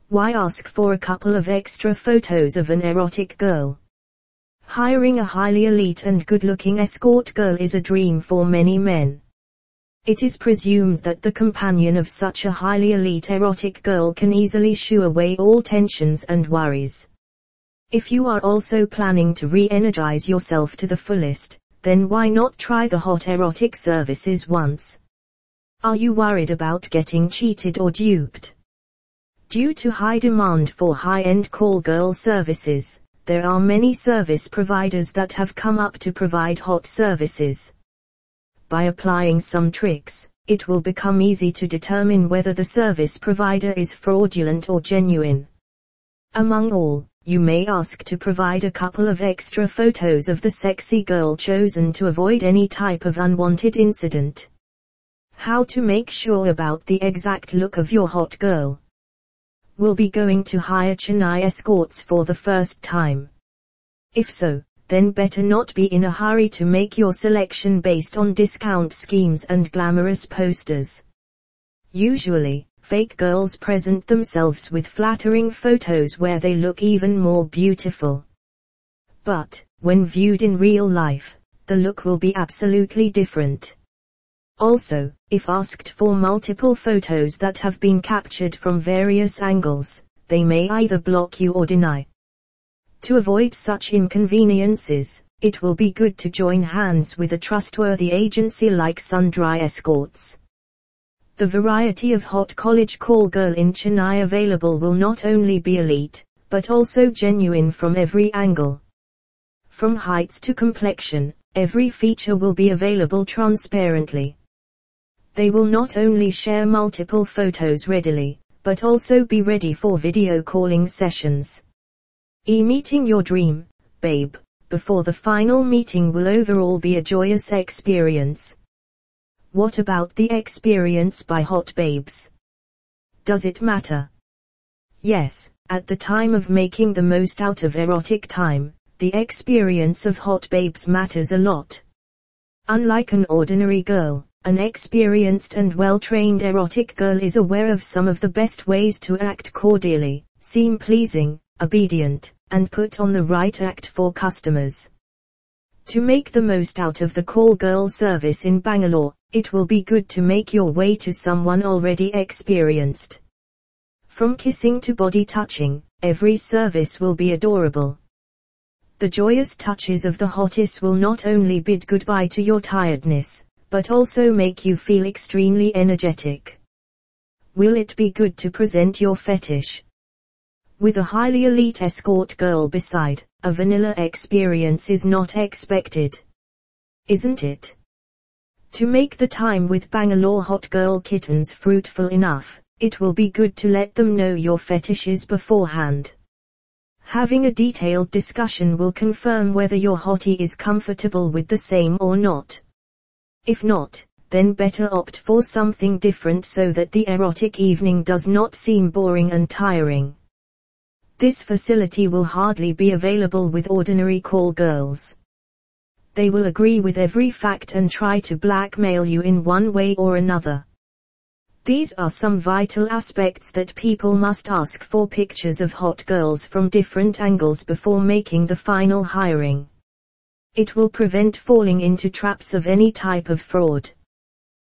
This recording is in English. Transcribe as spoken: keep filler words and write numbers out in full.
Why ask for a couple of extra photos of an erotic girl? Hiring a highly elite and good-looking escort girl is a dream for many men. It is presumed that the companion of such a highly elite erotic girl can easily shoo away all tensions and worries. If you are also planning to re-energize yourself to the fullest, then why not try the hot erotic services once? Are you worried about getting cheated or duped? Due to high demand for high-end call girl services, there are many service providers that have come up to provide hot services. By applying some tricks, it will become easy to determine whether the service provider is fraudulent or genuine. Among all, you may ask to provide a couple of extra photos of the sexy girl chosen to avoid any type of unwanted incident. How to make sure about the exact look of your hot girl? Will be going to hire Chennai escorts for the first time? If so, then better not be in a hurry to make your selection based on discount schemes and glamorous posters. Usually, fake girls present themselves with flattering photos where they look even more beautiful. But, when viewed in real life, the look will be absolutely different. Also, if asked for multiple photos that have been captured from various angles, they may either block you or deny. To avoid such inconveniences, it will be good to join hands with a trustworthy agency like Sundry Escorts. The variety of hot college call girl in Chennai available will not only be elite, but also genuine from every angle. From heights to complexion, every feature will be available transparently. They will not only share multiple photos readily, but also be ready for video calling sessions. E-meeting your dream, babe, before the final meeting will overall be a joyous experience. What about the experience by hot babes? Does it matter? Yes, at the time of making the most out of erotic time, the experience of hot babes matters a lot. Unlike an ordinary girl, an experienced and well-trained erotic girl is aware of some of the best ways to act cordially, seem pleasing, obedient, and put on the right act for customers. To make the most out of the call girl service in Bangalore, it will be good to make your way to someone already experienced. From kissing to body touching, every service will be adorable. The joyous touches of the hotties will not only bid goodbye to your tiredness, but also make you feel extremely energetic. Will it be good to present your fetish? With a highly elite escort girl beside, a vanilla experience is not expected. Isn't it? To make the time with Bangalore hot girl kittens fruitful enough, it will be good to let them know your fetishes beforehand. Having a detailed discussion will confirm whether your hottie is comfortable with the same or not. If not, then better opt for something different so that the erotic evening does not seem boring and tiring. This facility will hardly be available with ordinary call girls. They will agree with every fact and try to blackmail you in one way or another. These are some vital aspects that people must ask for pictures of hot girls from different angles before making the final hiring. It will prevent falling into traps of any type of fraud.